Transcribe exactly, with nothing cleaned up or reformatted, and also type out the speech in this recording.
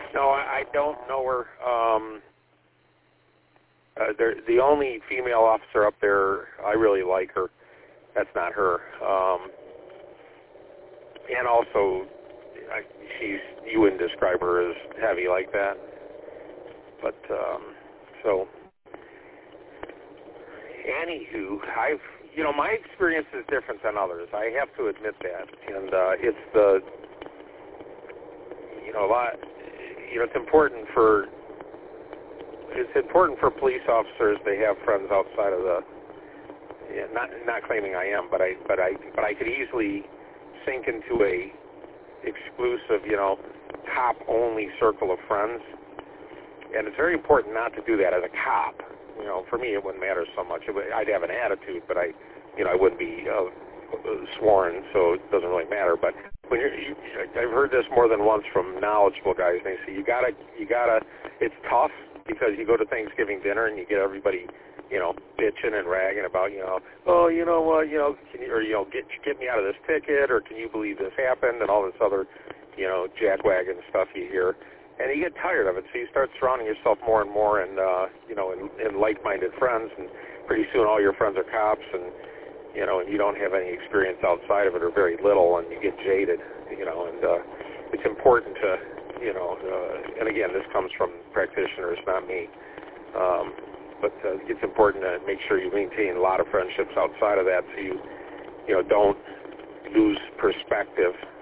No, I, I don't know her. Um, uh, the only female officer up there, I really like her. That's not her. Um, and also, I, she's you wouldn't describe her as heavy like that. But um, so, anywho, I've you know my experience is different than others. I have to admit that, and uh, it's the you know a lot. You know, it's important for it's important for police officers to have friends outside of the. Yeah, not not claiming I am, but I but I but I could easily sink into a exclusive, you know, cop only circle of friends, and it's very important not to do that as a cop. You know, for me it wouldn't matter so much. It would, I'd have an attitude, but I, you know, I wouldn't be uh, sworn, so it doesn't really matter. But when you're, you, I've heard this more than once from knowledgeable guys. They say you gotta you gotta. It's tough because you go to Thanksgiving dinner and you get everybody, you know, bitching and ragging about, you know, oh, you know what, uh, you know, can you, or, you know, get get me out of this ticket, or can you believe this happened, and all this other, you know, jackwagon stuff you hear. And you get tired of it, so you start surrounding yourself more and more in, uh, you know, in, in like-minded friends, and pretty soon all your friends are cops, and, you know, and you don't have any experience outside of it, or very little, and you get jaded, you know, and uh, it's important to, you know, uh, and again, this comes from practitioners, not me, um, but uh, it's important to make sure you maintain a lot of friendships outside of that, so you, you know, don't lose perspective